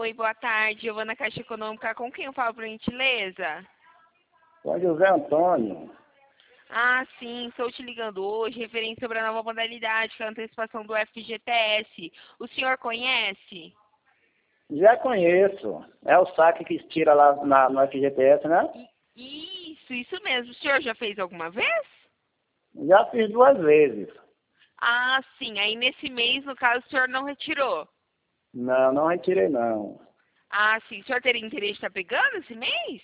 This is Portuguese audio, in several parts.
Oi, boa tarde. Eu vou na Caixa Econômica. Com quem eu falo, por gentileza? Com José Antônio. Ah, sim. Estou te ligando hoje referente sobre a nova modalidade, que é a antecipação do FGTS. O senhor conhece? Já conheço. É o saque que tira lá no FGTS, né? Isso mesmo. O senhor já fez alguma vez? Já fiz 2 vezes. Ah, sim. Aí nesse mês, no caso, o senhor não retirou? Não, não retirei não. Ah, sim. O senhor teria interesse de estar pegando esse mês?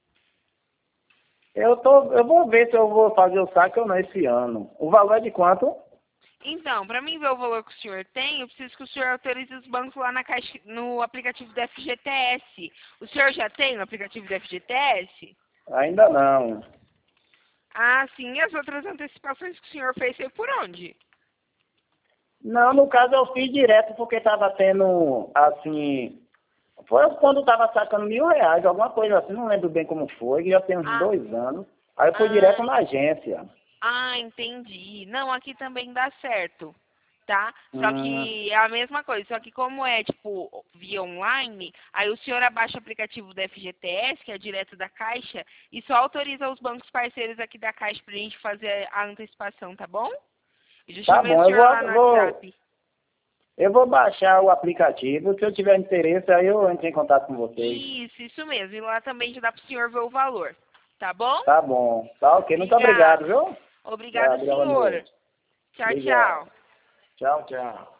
Eu vou ver se eu vou fazer o saque ou não esse ano. O valor é de quanto? Então, para mim ver o valor que o senhor tem, eu preciso que o senhor autorize os bancos lá na caixa, no aplicativo do FGTS. O senhor já tem no aplicativo do FGTS? Ainda não. Ah, sim. E as outras antecipações que o senhor fez foi por onde? Não, no caso eu fiz direto porque estava tendo, assim... Foi quando estava sacando R$ 1.000, alguma coisa assim, não lembro bem como foi, que já tem uns Ah, 2 anos. Aí eu fui direto ah, na agência. entendi. Não, aqui também dá certo, tá? Só Hum, que é a mesma coisa, só que como é, tipo, via online, aí o senhor abaixa o aplicativo do FGTS, que é direto da Caixa, e só autoriza os bancos parceiros aqui da Caixa pra gente fazer a antecipação, tá bom? Eu já tá chamei o bom, senhor lá no WhatsApp. eu vou baixar o aplicativo. Se eu tiver interesse, aí eu entro em contato com vocês. Isso mesmo. E lá também já dá pro senhor ver o valor, tá bom? Tá bom. Tá ok. Muito obrigado, Obrigado. viu? Tá, Obrigado, boa senhor. noite. Tchau, Obrigado. tchau. Tchau, tchau.